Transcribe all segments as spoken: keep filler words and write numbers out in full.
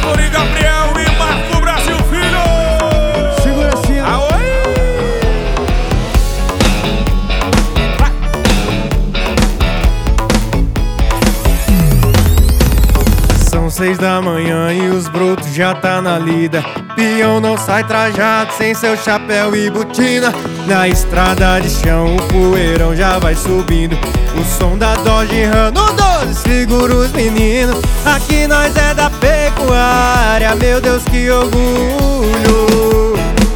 Vitor e Gabriel e Marco Brasil Filho. Segura assim, ó. São seis da manhã e os brutos já tá na lida. Peão não sai trajado sem seu chapéu e botina. Na estrada de chão o poeirão já vai subindo. O som da Dodge Ram no doze segura os meninos. Aqui nós é da pecuária, meu Deus que orgulho.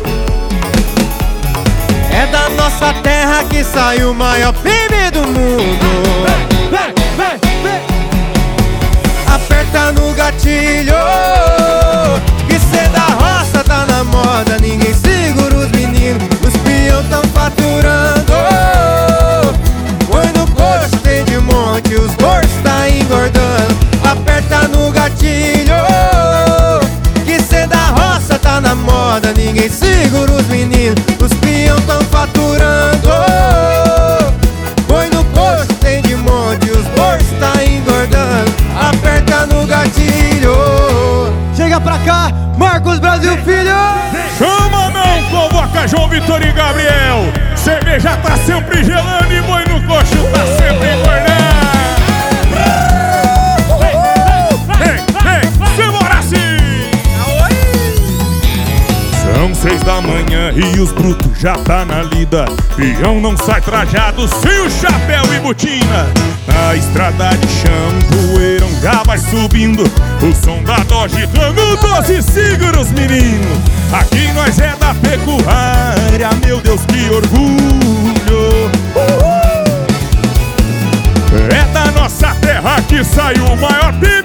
É da nossa terra que sai o maior P I B do mundo. Vem, vem, vem. Aperta no gatilho, que cê da roça tá na moda. Ninguém segura os meninos, os peão tão faturando. Põe no coxo, tem de monte, os bolsos tá engordando. Aperta no gatilho, que cê da roça tá na moda. Ninguém segura os meninos, os peão tão faturando. Põe no coxo, tem de monte, os bolsos tá engordando. Aperta no gatilho. Chega pra cá, Marcos Brasil Filho. Chama não, convoca João Vitor e Gabriel. Cerveja tá sempre gelando e boi no coxo tá sempre engordando. Vem, vem, simbora assim. São seis da manhã e os brutos já tá na lida. Peão não sai trajado sem o chapéu e botina. Na estrada de chão o poeirão já vai subindo. O som da Dodge Ram no doze segura os meninos. Aqui nós é da pecuária, meu Deus que orgulho. Uhul! É da nossa terra que saiu o maior P I B